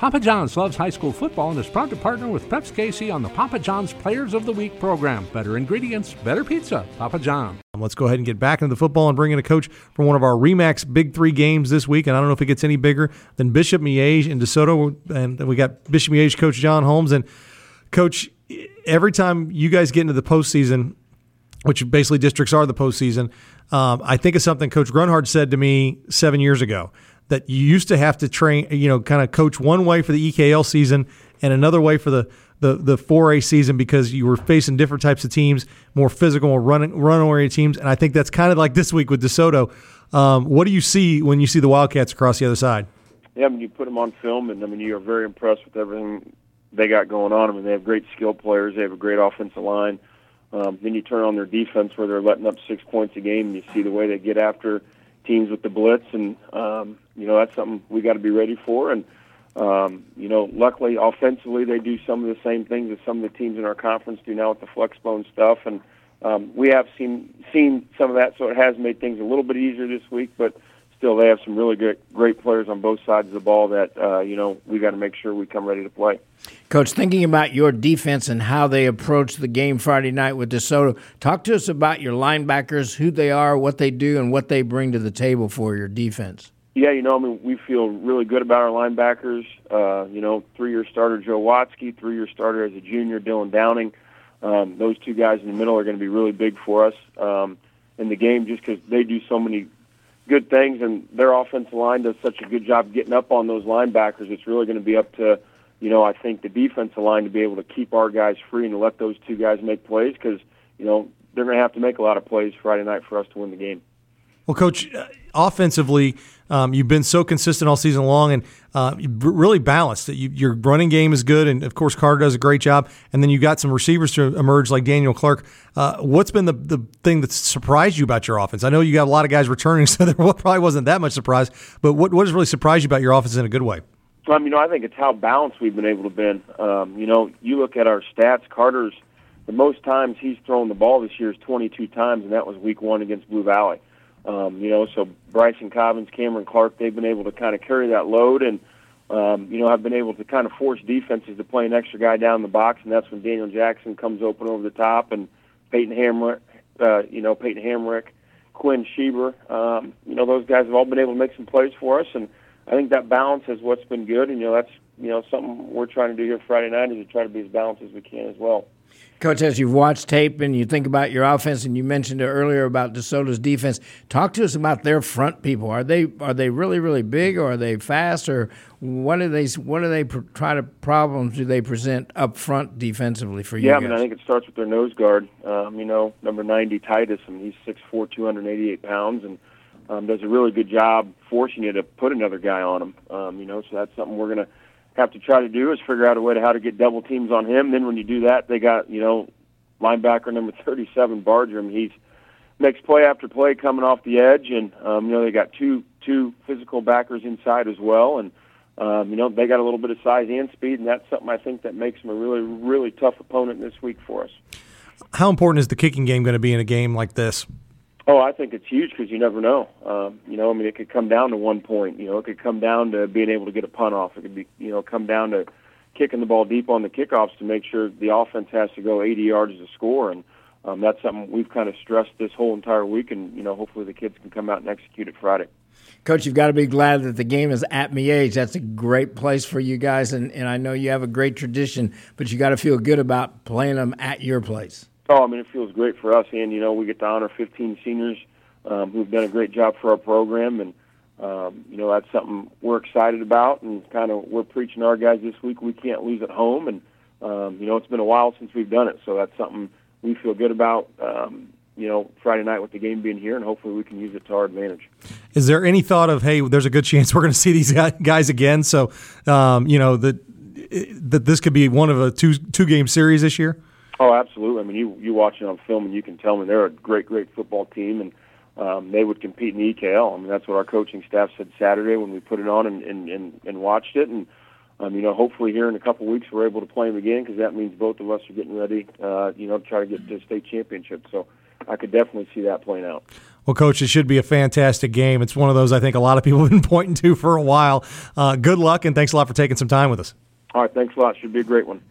Papa John's loves high school football and is proud to partner with Peps Casey on the Papa John's Players of the Week program. Better ingredients, better pizza. Papa John's. Let's go ahead and get back into the football and bring in a coach for one of our RE/MAX Big Three games this week. And I don't know if it gets any bigger than Bishop Miege and DeSoto. And we got Bishop Miege coach John Holmes. And, Coach, every time you guys get into the postseason, which basically districts are the postseason, I think of something Coach Grunhard said to me 7 years ago, that you used to have to train, kind of coach one way for the EKL season and another way for the 4A season because you were facing different types of teams, more physical, more run-oriented teams. And I think that's kind of like this week with DeSoto. What do you see when you see the Wildcats across the other side? Yeah, you put them on film, and you are very impressed with everything they got going on. They have great skill players. They have a great offensive line. Then you turn on their defense where they're letting up 6 points a game, and you see the way they get after teams with the blitz, and that's something we got to be ready for. And luckily, offensively, they do some of the same things that some of the teams in our conference do now with the flex bone stuff. And we have seen some of that, so it has made things a little bit easier this week. But still, they have some really great players on both sides of the ball that we got to make sure we come ready to play. Coach, thinking about your defense and how they approach the game Friday night with DeSoto, talk to us about your linebackers, who they are, what they do, and what they bring to the table for your defense. Yeah, we feel really good about our linebackers. 3-year starter Joe Watsky, 3-year starter as a junior Dylan Downing. Those two guys in the middle are going to be really big for us in the game just because they do so many good things, and their offensive line does such a good job getting up on those linebackers. It's really going to be up to, I think, the defensive line to be able to keep our guys free and to let those two guys make plays because, they're going to have to make a lot of plays Friday night for us to win the game. Well, Coach, offensively, you've been so consistent all season long and really balanced. Your running game is good, and, of course, Carter does a great job. And then you got some receivers to emerge like Daniel Clark. What's been the thing that's surprised you about your offense? I know you got a lot of guys returning, so there probably wasn't that much surprise. But what has really surprised you about your offense in a good way? I think it's how balanced we've been able to be. You look at our stats, Carter's the most times he's thrown the ball this year is 22 times, and that was week 1 against Blue Valley. So Bryson Cobbins, Cameron Clark, they've been able to kind of carry that load and, have been able to kind of force defenses to play an extra guy down in the box, and that's when Daniel Jackson comes open over the top, and Peyton Hamrick, Quinn Schieber, those guys have all been able to make some plays for us, and I think that balance is what's been good, and, that's, something we're trying to do here Friday night is to try to be as balanced as we can as well. Coach, as you've watched tape and you think about your offense, and you mentioned it earlier about DeSoto's defense, talk to us about their front people. Are they really, really big, or are they fast, or what problems do they present up front defensively for you guys? I think it starts with their nose guard. Number 90 Titus, he's 6'4", 288 pounds, and does a really good job forcing you to put another guy on him. So that's something we're going to have to try to do is figure out a way to how to get double teams on him. Then when you do that, they got, linebacker number 37, Bartram. He makes play after play coming off the edge, and, they got two physical backers inside as well. And, they got a little bit of size and speed, and that's something I think that makes them a really, really tough opponent this week for us. How important is the kicking game going to be in a game like this? Oh, I think it's huge because you never know. It could come down to 1 point. It could come down to being able to get a punt off. It could be, come down to kicking the ball deep on the kickoffs to make sure the offense has to go 80 yards to score. And that's something we've kind of stressed this whole entire week. And, hopefully the kids can come out and execute it Friday. Coach, you've got to be glad that the game is at Miege. That's a great place for you guys. And I know you have a great tradition, but you got to feel good about playing them at your place. Oh, it feels great for us, and, we get to honor 15 seniors who've done a great job for our program, and, that's something we're excited about, and kind of we're preaching to our guys this week we can't lose at home, and, it's been a while since we've done it, so that's something we feel good about, Friday night with the game being here, and hopefully we can use it to our advantage. Is there any thought of, hey, there's a good chance we're going to see these guys again, so, that this could be one of a two-game series this year? Oh, absolutely. You watch it on film, and you can tell me they're a great, great football team, and they would compete in the EKL. That's what our coaching staff said Saturday when we put it on and watched it. And, hopefully here in a couple of weeks we're able to play them again because that means both of us are getting ready, to try to get to the state championship. So I could definitely see that playing out. Well, Coach, it should be a fantastic game. It's one of those I think a lot of people have been pointing to for a while. Good luck, and thanks a lot for taking some time with us. All right, thanks a lot. Should be a great one.